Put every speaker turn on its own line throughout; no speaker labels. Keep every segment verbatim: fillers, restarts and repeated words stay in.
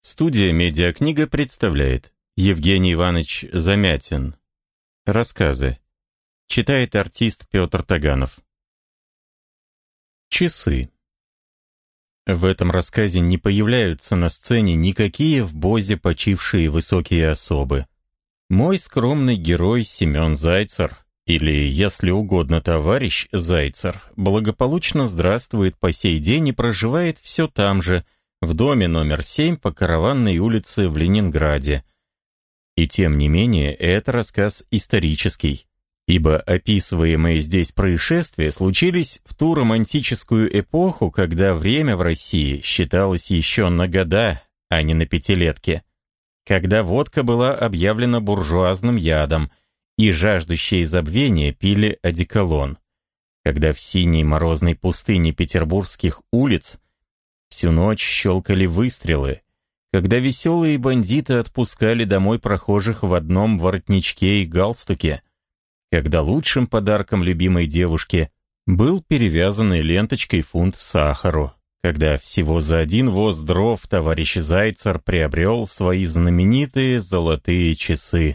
Студия «Медиакнига» представляет Евгений Иванович Замятин. Рассказы. Читает артист Петр Таганов. Часы. В этом рассказе не появляются на сцене никакие в Бозе почившие высокие особы. Мой скромный герой Семен Зайцер, или, если угодно, товарищ Зайцер, благополучно здравствует по сей день и проживает все там же, в доме номер семь по Караванной улице в Ленинграде. И тем не менее, это рассказ исторический, ибо описываемые здесь происшествия случились в ту романтическую эпоху, когда время в России считалось еще на года, а не на пятилетки, когда водка была объявлена буржуазным ядом, и жаждущие забвения пили одеколон, когда в синей морозной пустыне петербургских улиц всю ночь щелкали выстрелы, когда веселые бандиты отпускали домой прохожих в одном воротничке и галстуке, когда лучшим подарком любимой девушке был перевязанный ленточкой фунт сахару, когда всего за один воз дров товарищ Зайцер приобрел свои знаменитые золотые часы.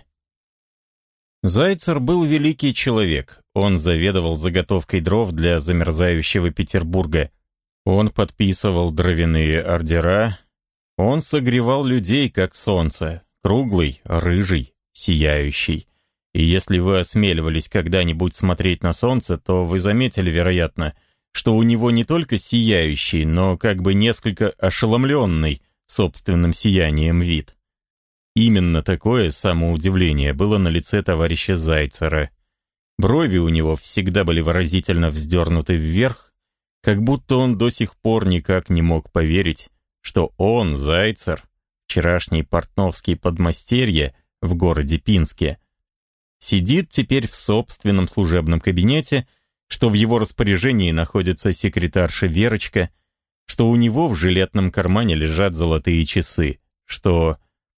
Зайцер был великий человек, он заведовал заготовкой дров для замерзающего Петербурга, он подписывал дровяные ордера, он согревал людей, как солнце, круглый, рыжий, сияющий. И если вы осмеливались когда-нибудь смотреть на солнце, то вы заметили, вероятно, что у него не только сияющий, но как бы несколько ошеломленный собственным сиянием вид. Именно такое самоудивление было на лице товарища Зайцера. Брови у него всегда были выразительно вздернуты вверх, как будто он до сих пор никак не мог поверить, что он, Зайцер, вчерашний портновский подмастерье в городе Пинске, сидит теперь в собственном служебном кабинете, что в его распоряжении находится секретарша Верочка, что у него в жилетном кармане лежат золотые часы, что...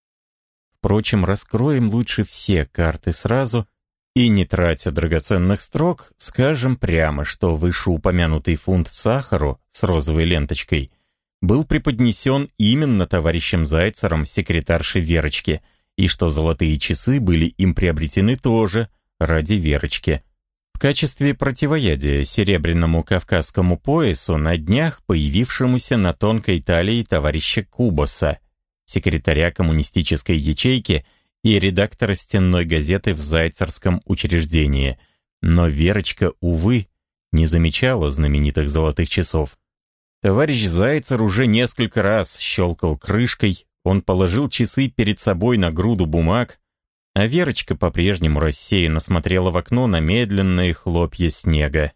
Впрочем, раскроем лучше все карты сразу и, не тратя драгоценных строк, скажем прямо, что вышеупомянутый фунт сахару с розовой ленточкой был преподнесен именно товарищем Зайцером секретарше Верочки, и что золотые часы были им приобретены тоже ради Верочки. В качестве противоядия серебряному кавказскому поясу на днях появившемуся на тонкой талии товарища Кубоса, секретаря коммунистической ячейки и редактора стенной газеты в Зайцерском учреждении. Но Верочка, увы, не замечала знаменитых золотых часов. Товарищ Зайцер уже несколько раз щелкал крышкой, он положил часы перед собой на груду бумаг, а Верочка по-прежнему рассеянно смотрела в окно на медленные хлопья снега.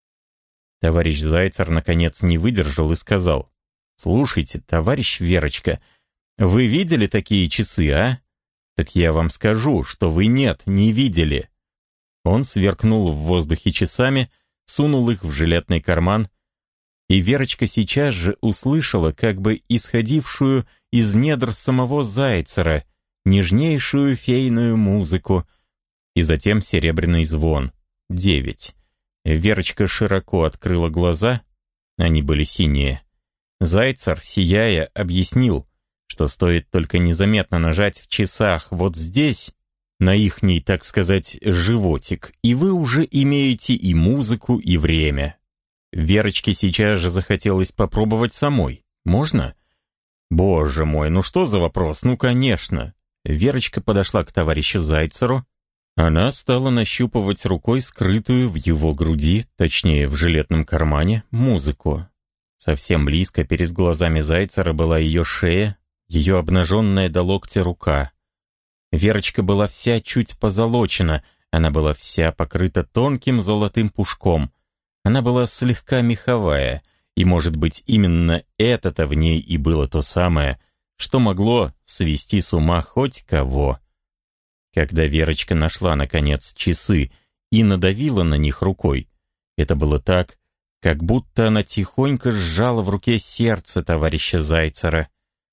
Товарищ Зайцер наконец не выдержал и сказал: «Слушайте, товарищ Верочка, вы видели такие часы, а? Так я вам скажу, что вы нет, не видели». Он сверкнул в воздухе часами, сунул их в жилетный карман, и Верочка сейчас же услышала как бы исходившую из недр самого Зайцера нежнейшую фейную музыку, и затем серебряный звон. Девять. Верочка широко открыла глаза, они были синие. Зайцер, сияя, объяснил, что стоит только незаметно нажать в часах вот здесь, на ихний, так сказать, животик, и вы уже имеете и музыку, и время. Верочке сейчас же захотелось попробовать самой. Можно? Боже мой, ну что за вопрос? Ну, конечно. Верочка подошла к товарищу Зайцеру. Она стала нащупывать рукой скрытую в его груди, точнее, в жилетном кармане, музыку. Совсем близко перед глазами Зайцера была ее шея, ее обнаженная до локтя рука. Верочка была вся чуть позолочена, она была вся покрыта тонким золотым пушком. Она была слегка меховая, и, может быть, именно это-то в ней и было то самое, что могло свести с ума хоть кого. Когда Верочка нашла, наконец, часы и надавила на них рукой, это было так, как будто она тихонько сжала в руке сердце товарища Зайцера.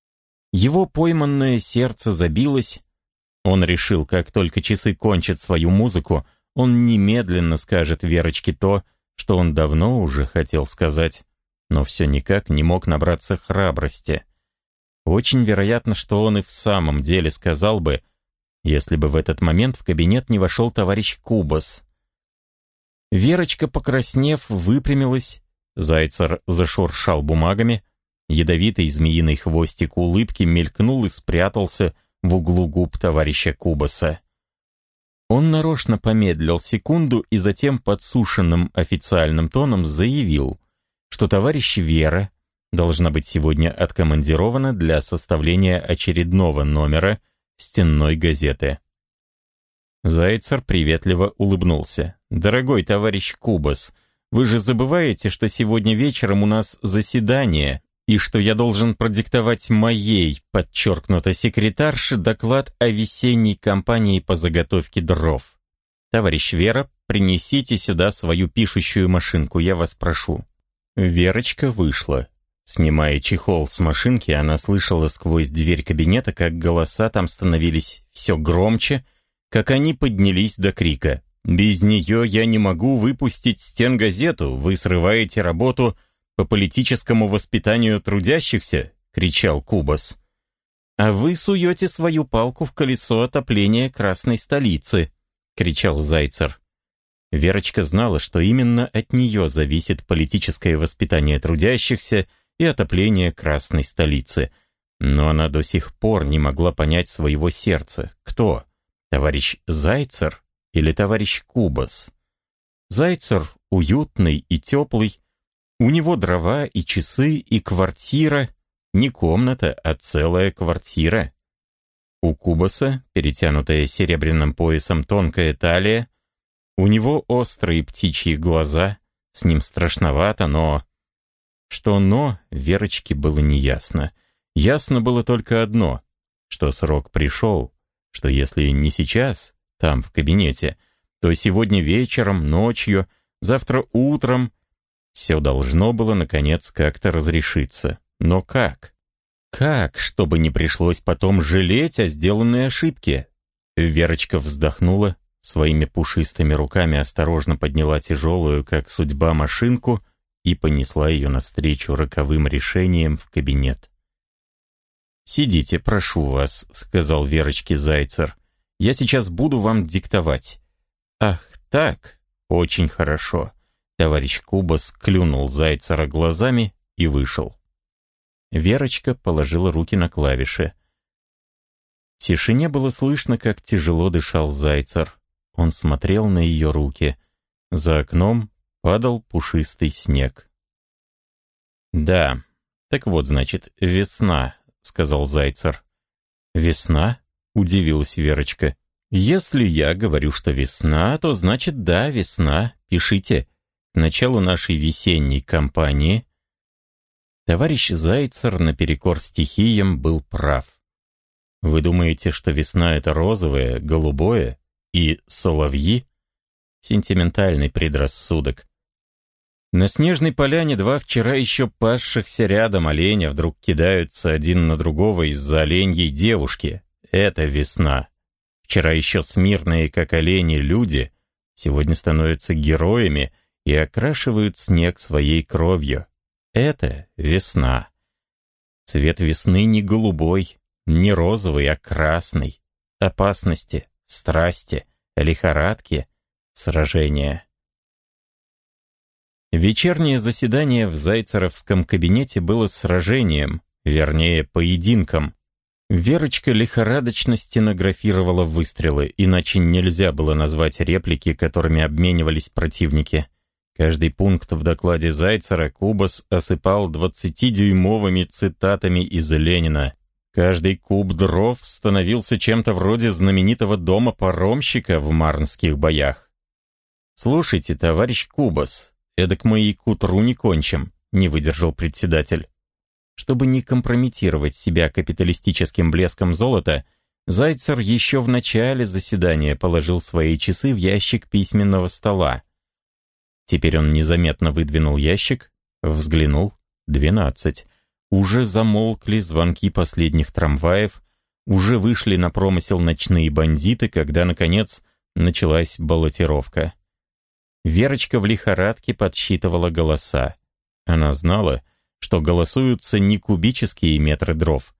Его пойманное сердце забилось. Он решил, как только часы кончат свою музыку, он немедленно скажет Верочке то, что он давно уже хотел сказать, но все никак не мог набраться храбрости. Очень вероятно, что он и в самом деле сказал бы, если бы в этот момент в кабинет не вошел товарищ Кубас. Верочка, покраснев, выпрямилась, Зайцер зашуршал бумагами, ядовитый змеиный хвостик улыбки мелькнул и спрятался в углу губ товарища Кубаса. Он нарочно помедлил секунду и затем подсушенным официальным тоном заявил, что товарищ Вера должна быть сегодня откомандирована для составления очередного номера стенной газеты. Зайцер приветливо улыбнулся. «Дорогой товарищ Кубас, вы же забываете, что сегодня вечером у нас заседание, и что я должен продиктовать моей, подчеркнуто, секретарше доклад о весенней кампании по заготовке дров. Товарищ Вера, принесите сюда свою пишущую машинку, я вас прошу». Верочка вышла. Снимая чехол с машинки, она слышала сквозь дверь кабинета, как голоса там становились все громче, как они поднялись до крика. «Без нее я не могу выпустить стенгазету, вы срываете работу по политическому воспитанию трудящихся», — кричал Кубас. «А вы суете свою палку в колесо отопления Красной столицы», — кричал Зайцер. Верочка знала, что именно от нее зависит политическое воспитание трудящихся и отопление Красной столицы. Но она до сих пор не могла понять своего сердца. Кто? Товарищ Зайцер или товарищ Кубас? Зайцер уютный и теплый. У него дрова и часы, и квартира. Не комната, а целая квартира. У Кубаса перетянутая серебряным поясом тонкая талия. У него острые птичьи глаза. С ним страшновато, но... Что «но» Верочке было неясно. Ясно было только одно, что срок пришел, что если не сейчас, там, в кабинете, то сегодня вечером, ночью, завтра утром все должно было, наконец, как-то разрешиться. Но как? Как, чтобы не пришлось потом жалеть о сделанной ошибке? Верочка вздохнула, своими пушистыми руками осторожно подняла тяжелую, как судьба, машинку и понесла ее навстречу роковым решениям в кабинет. «Сидите, прошу вас», — сказал Верочке Зайцер. «Я сейчас буду вам диктовать». «Ах, так? Очень хорошо». Товарищ Кубас клюнул Зайцера глазами и вышел. Верочка положила руки на клавиши. В тишине было слышно, как тяжело дышал Зайцер. Он смотрел на ее руки. За окном падал пушистый снег. «Да, так вот, значит, весна», — сказал Зайцер. «Весна?» — удивилась Верочка. «Если я говорю, что весна, то значит, да, весна. Пишите. К началу нашей весенней кампании». Товарищ Зайцер наперекор стихиям был прав. Вы думаете, что весна — это розовое, голубое и соловьи? Сентиментальный предрассудок. На снежной поляне два вчера еще пасшихся рядом оленя вдруг кидаются один на другого из-за оленьей девушки. Это весна. Вчера еще смирные, как олени, люди сегодня становятся героями и окрашивают снег своей кровью. Это весна. Цвет весны не голубой, не розовый, а красный. Опасности, страсти, лихорадки, сражения. Вечернее заседание в зайцеровском кабинете было сражением, вернее, поединком. Верочка лихорадочно стенографировала выстрелы, иначе нельзя было назвать реплики, которыми обменивались противники. Каждый пункт в докладе Зайцера Кубас осыпал двадцатидюймовыми цитатами из Ленина. Каждый куб дров становился чем-то вроде знаменитого дома паромщика в марнских боях. «Слушайте, товарищ Кубас, эдак мы и к утру не кончим», — не выдержал председатель. Чтобы не компрометировать себя капиталистическим блеском золота, Зайцер еще в начале заседания положил свои часы в ящик письменного стола. Теперь он незаметно выдвинул ящик, взглянул — двенадцать. Уже замолкли звонки последних трамваев, уже вышли на промысел ночные бандиты, когда, наконец, началась баллотировка. Верочка в лихорадке подсчитывала голоса. Она знала, что голосуются не кубические метры дров,